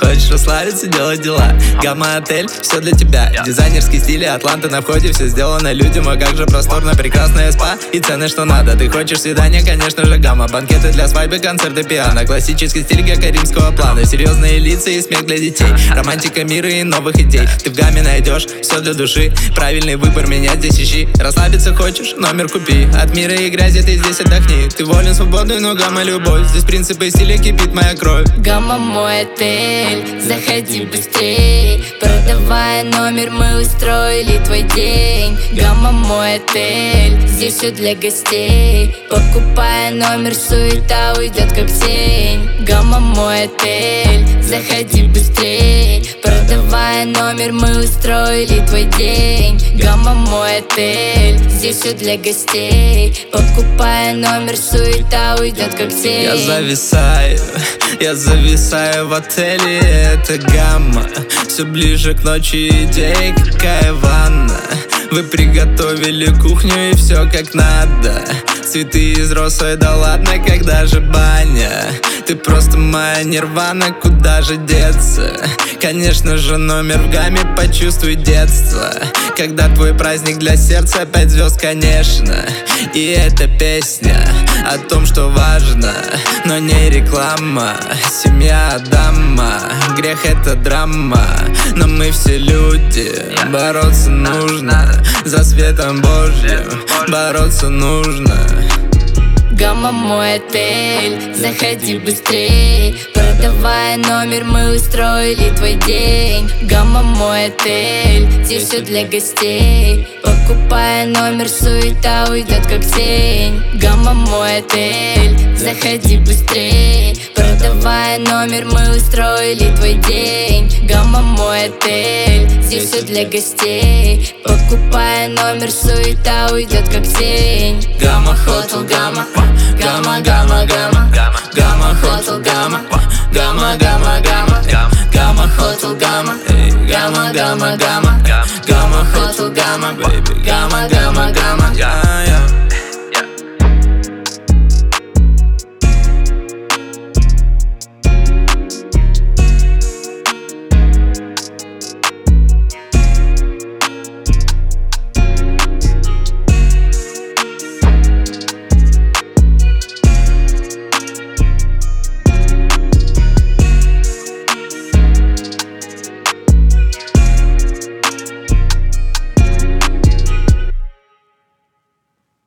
Хочешь расслабиться, делать дела. Гамма-отель, все для тебя. Дизайнерский стиль, Атланта на входе. Все сделано людям, а как же просторно, прекрасное спа. И цены, что надо. Ты хочешь свидания, конечно же, гамма. Банкеты для свадьбы, концерты, пиано. Классический стиль римского плана. Серьезные лица и смех для детей. Романтика мира и новых идей. Ты в гамме найдешь все для души. Правильный выбор, меня здесь ищи. Расслабиться хочешь, номер купи. От мира и грязи ты здесь отдохни. Ты волен, свободный, но гамма любовь. Здесь принципы стиля кипит моя кровь. Гамма мой отель, заходи быстрей. Продавая номер, мы устроили твой день. Гамма мой отель, здесь все для гостей. Покупая номер, суета уйдет как тень. Гамма мой отель, заходи быстрей. Продавая номер, мы устроили твой день. Гамма мой отель, здесь все для гостей. Покупая номер, суета уйдет как тень. Я зависаю в отеле, это гамма. Все ближе к ночи, идеи, какая ванна. Вы приготовили кухню и все как надо. Цветы из росы, да ладно, когда же баня? Ты просто моя нирвана, куда же деться? Конечно же номер в гамме, почувствуй детство. Когда твой праздник для сердца, 5 звезд, конечно. И эта песня о том, что важно, но не реклама. Семья Адама, грех это драма. Но мы все люди, бороться нужно. За светом Божьим бороться нужно. Гамма мой отель, заходи быстрей. Продавая номер, мы устроили твой день. Гамма мой отель, здесь все для гостей. Покупая номер, суета уйдет как тень. Гамма мой отель, заходи быстрей. Продавая номер, мы устроили твой день. Гамма мой отель, здесь все для гостей. Покупая номер, суета уйдет как тень. Гамма Хотел, гамма. Гамма, гамма, гамма. Гамма Хотел, гамма. Гамма, гамма, гамма. Гамма Хотел, гамма. Гамма, гамма, гамма. Гамма Хотел, гамма. Гамма, гамма, гамма.